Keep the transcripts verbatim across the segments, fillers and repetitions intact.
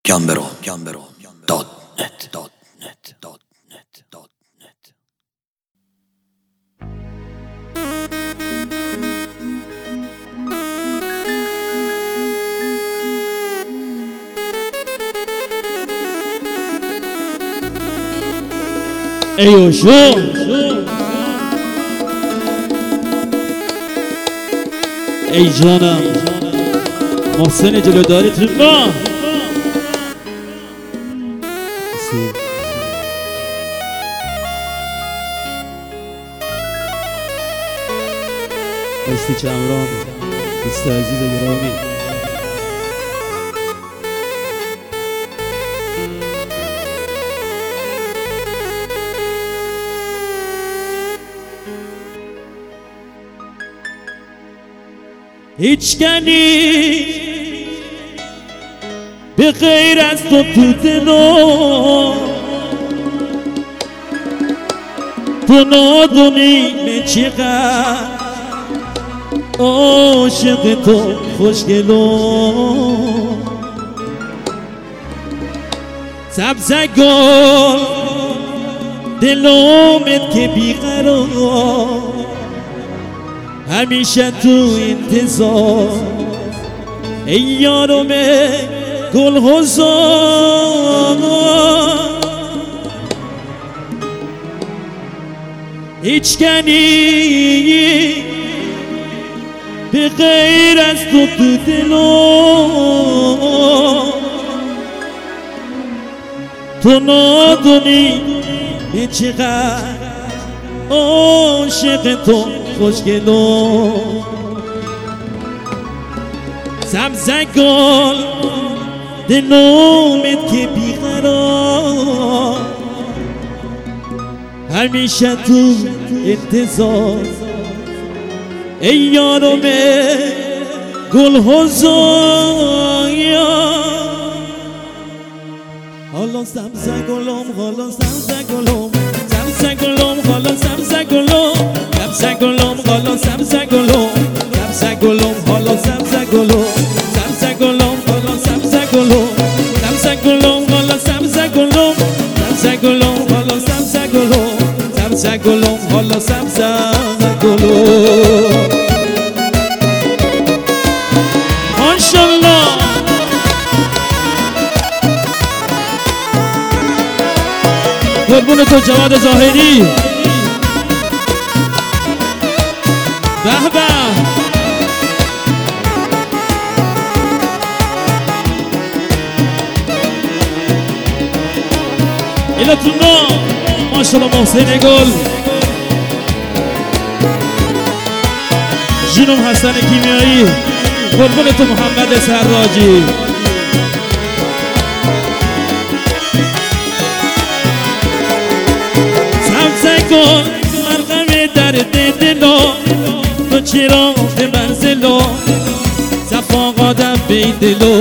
گمبرو دات نت دات نت دات نت دات نت. ایو شو ای جانم محسن جلوداری تو استی چمران دوست عزیز گرامی، هیچ کنی به غیر از تو تو دلو تو نادونی من چقدر عاشق تو خوشگلو سبزگل دلومت که بیقرار همیشه تو انتظار ای یارم گلغزار هیچ کنی به غیر از تو تو دلو تو نادونی به چقدر عاشق تو خوشگلو سبزگل دلومت که بیقرار همیشه تو انتظار ای یارم گل‌هزار حالا سبزگلم حالا سبزگلم سبزگلم حالا سبزگلم سبزگلم حالا سبزگلم سبزگلم حالا سبزگلم سبزگلم حالا سبزگلم سبزگلم حالا سبزگلم سبزگلم حالا سبزگلم سبزگلم حالا سبزگلم ماشاءالله قربون تو جواد ظاهری به به ایلتونا ماشاءالله محسن گل جینوم حسن کیمیایی قربون تو محمد سراجی سبزگل مرغم درد دلو تو چرا به منزلو صفا قدم به دلو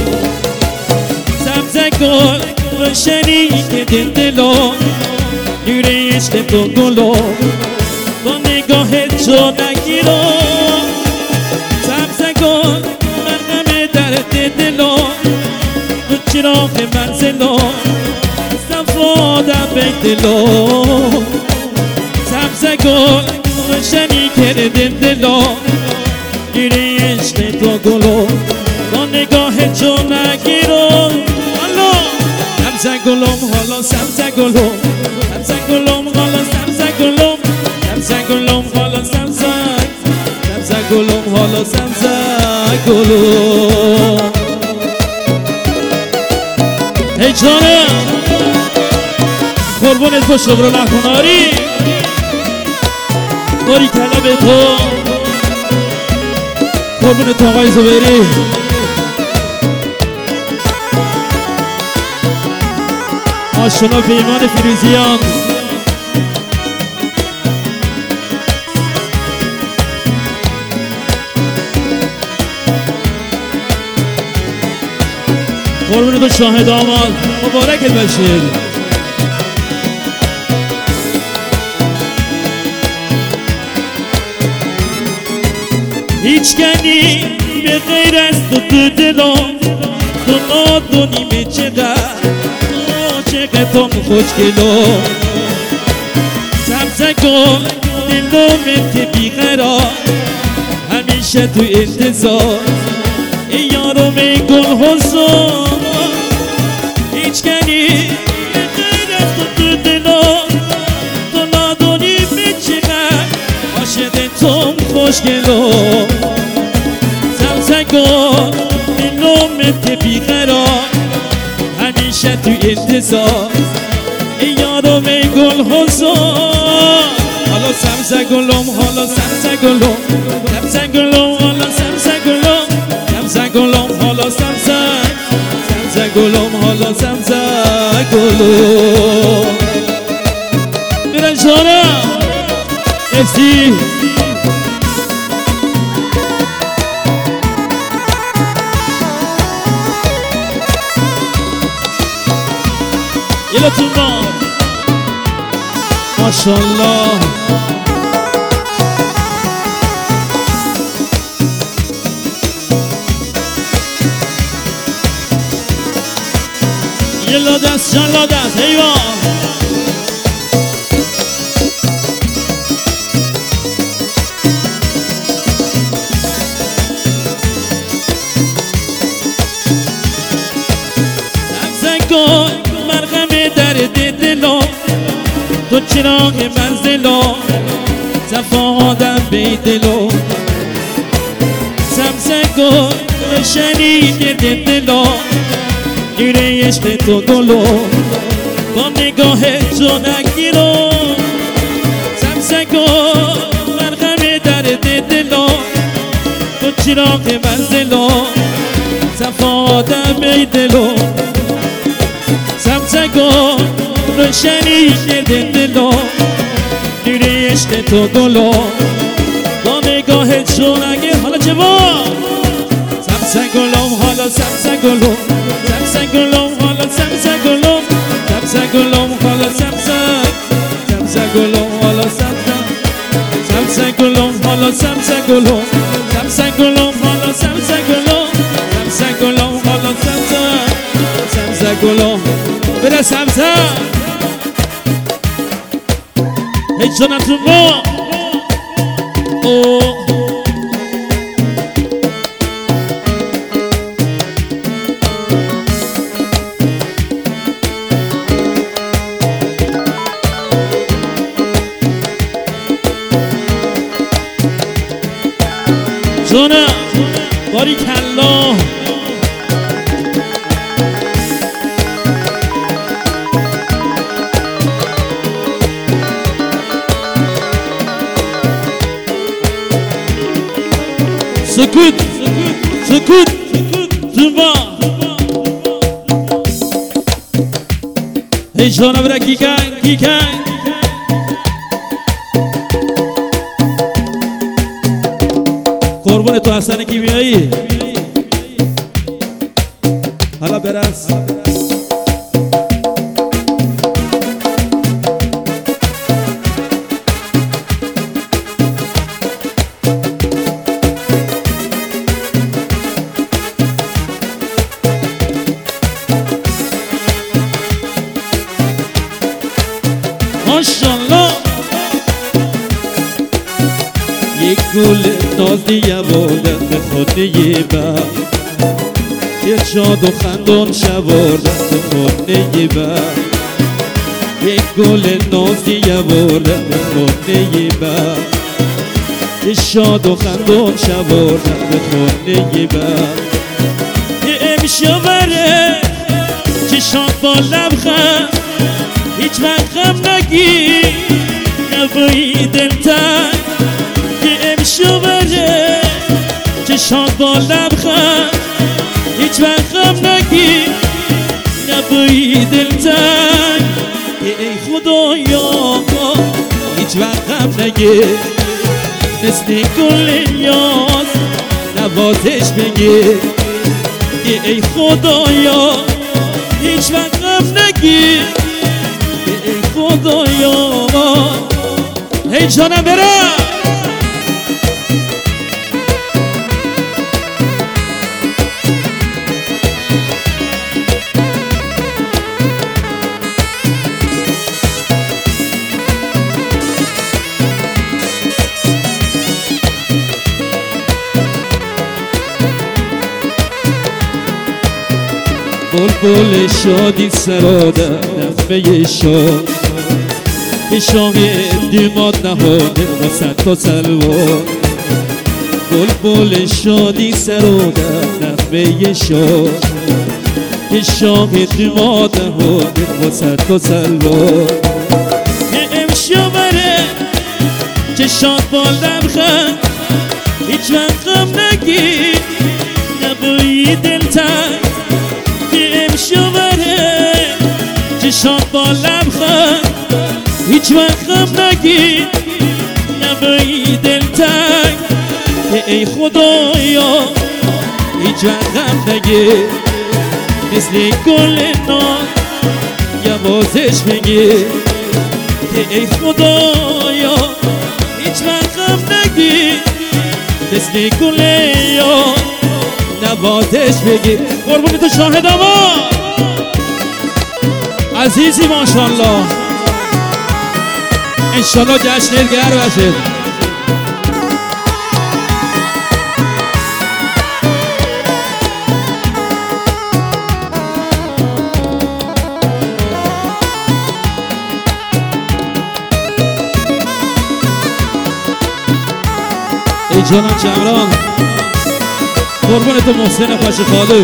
سبزگل روشنی که دل دلو نور عشق تو گلو با نگاه تو نگیرو سبزگل مرغم درد دلو تو چراغ منزلو صفا قدم به دلو سبزگل روشنی که دل دلو نور عشق تو گلو با نگاه تو نگیرو سبزگلم حالا سبزگلم سبزگلم حالا سبزگلم سبزگلم حالا سبزگ سبزگلم حالا سبزگلم ای جانم قربونت با شغل نکناری باری کلا به تو قربونت آقای زبیری آشنا پیمان فیروزیان قربون تو شاهد آمال مبارکت باشید هیچ کنی به غیر از تو تو دلم تو ندونی چقدر چقدر تو خوشگلو سبزه کن دلومت بیقرار همیشه تو انتظار ای یارو میگل حسن هیچ کنی غیر از تو تو دلا تو ندونی به چقدر عاشق توم خوشگلو سبزه کن دلومت بیقرار همیشه تو انتظار ای یارو میگل حسن حالا سبزه گلوم حالا سبزه گلوم سبزه گلوم حالا سبزه گلوم سبزه گلوم حالا سبزه سبزه گلوم حالا سبزه گلوم میرن شانه افسی یلتون ما ماشالله یلا دست جلا دست ایوان سبزه کن مرغم درد دلم تو چراغ منزلم صفا آدم به دلم سبزه کن روشنی گرد دلم گیره عشق تو گلو با نگاه جونگیرو سبزه کن مرغم درد دلو تو چراغ منزلو صفا آدم به دلو سبزه کن روشنی گرد دلو گیره عشق تو گلو با نگاه جونگیر حالا جوان سبزه گلوم حالا سبزه گلوم سبزه گلوم حالا سبزه گلوم سبزه گلوم حالا سبزه سبزه گلوم حالا سبزه سبزه گلوم حالا سبزه گلوم سبزه گلوم حالا سبزه گلوم سبزه گلوم حالا سبزه سبزه گلوم بره سبزه هیچ جانتون با اوه جانم باری کلا سکوت سکوت زنبا ای جانم برا گیگن گیگن قربون تو حسن کیمیایی حالا برس ماشالله یک گل نازی آوردن به خونه بر یه شاد و خندون شوردن به خونه بر یک گل نازی آوردن به خونه بر یه شاد و خندون شوردن به خونه بر یه امشو بره چشان با لبخند هیچ وقت غم نگی نبایی دلتن که امشو بره چشان با لبخند هیچ وقت غم نگی نبایی دلتن که ای خدایا هیچ وقت غم نگی مثل گل یاس نوازش بگی که ای خدایا هیچ وقت غم نگی ای خدایا هی جانم برم بلبل شادی سرا در نفه شاد که شاهد دیماد نهاده وسط تا سلوار بلبل شادی سرا در نفه شاد که شاهد دیماد نهاده وسط تا سلوار که امشو بره چشات با لبخند هیچ وقت غم نگیر نبایی دلتنگ که امشو بره چشات با لبخند هیچ وقت غم نگیر نبایی دلتنگ که ای خدایا هیچ وقت غم نگیر مثل گل نار یوازش بگیر که ای خدایا هیچ وقت غم نگیر مثل گل یا نوازش بگیر قربون تو شاهد آما عزیزی ماشاءالله انشالله جشنت گر باشه ای جانم چمران قربون تو محسن پاش خالو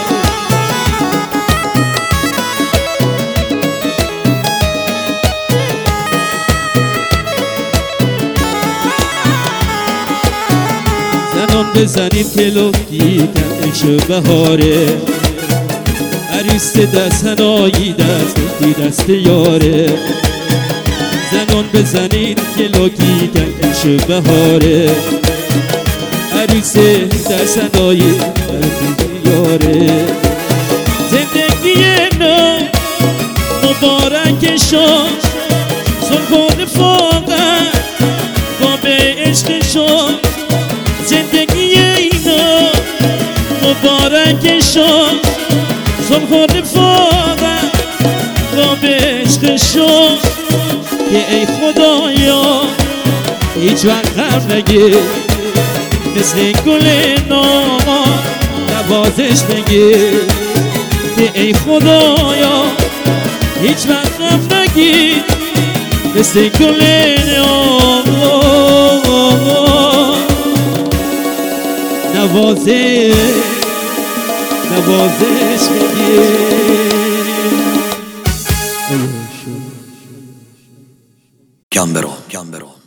زنان بزنیم که لکی کنشو بهاره عروس دست هنایی دست دی دست یاره زنان بزنیم که لکی کنشو بهاره عروس در صدای یاره زندگی نو مبارک شد سلخون فاقت با به عشق شد زندگی نو مبارک شد سلخون فاقت با به عشق شد که ای خدایا هیچ وقت غم نگیر مثل گل نار نوازش بگیر که ای خدایا هیچ وقت غم نگیر مثل گل نار نوازش نوازش بگیر جان برو جان برو